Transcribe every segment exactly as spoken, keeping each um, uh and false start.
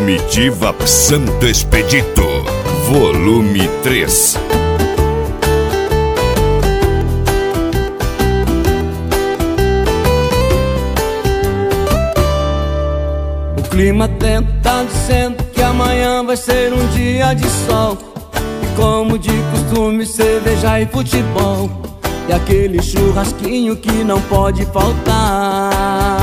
Comitiva Santo Expedito, volume três. O clima atento tá dizendo que amanhã vai ser um dia de sol, e como de costume, cerveja e futebol, e aquele churrasquinho que não pode faltar.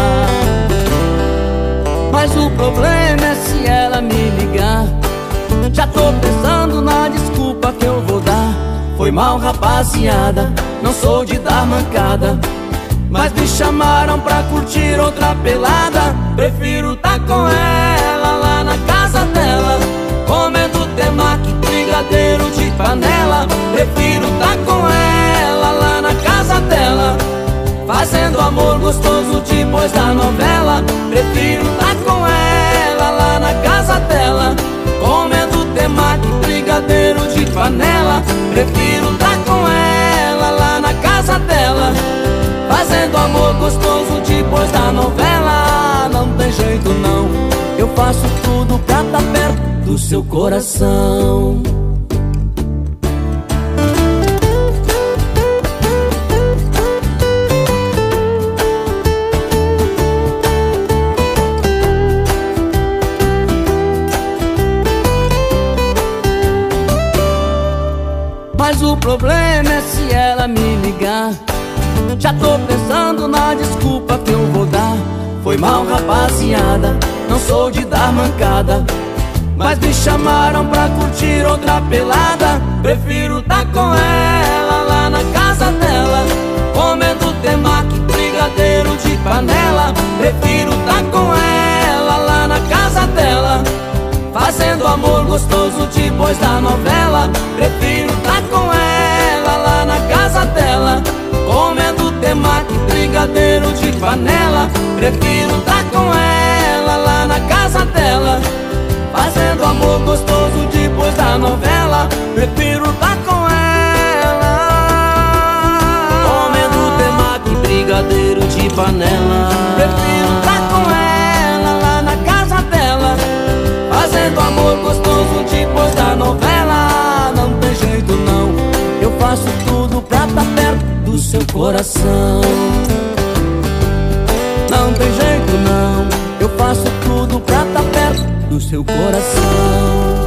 Mas o problema é se ela me ligar. Já tô pensando na desculpa que eu vou dar. Foi mal, rapaziada, não sou de dar mancada, mas me chamaram pra curtir outra pelada. Prefiro tá com ela lá na casa dela, comendo temaki, brigadeiro de panela. Prefiro tá com ela lá na casa dela, fazendo amor gostoso depois da novela. Prefiro tá com ela lá na casa dela, comendo temaki, brigadeiro de panela. Prefiro tá com ela lá na casa dela, fazendo amor gostoso depois da novela. Não tem jeito não, eu faço tudo pra tá perto do seu coração. Mas o problema é se ela me ligar. Já tô pensando na desculpa que eu vou dar. Foi mal, rapaziada, não sou de dar mancada, mas me chamaram pra curtir outra pelada. Prefiro tá com ela lá na casa dela, comendo temaki, brigadeiro de panela. Prefiro tá com ela lá na casa dela, fazendo amor gostoso depois da novela. Prefiro tá com ela lá na casa dela, comendo temaki, brigadeiro de panela. Prefiro tá com ela lá na casa dela, fazendo amor gostoso depois da novela. Prefiro tá com ela, comendo temaki, brigadeiro de panela. Prefiro tá com ela lá na casa dela, fazendo amor gostoso depois da novela. Não tem jeito não, eu faço tudo pra tá perto do seu coração. Não tem jeito não, eu faço tudo pra tá perto do seu coração.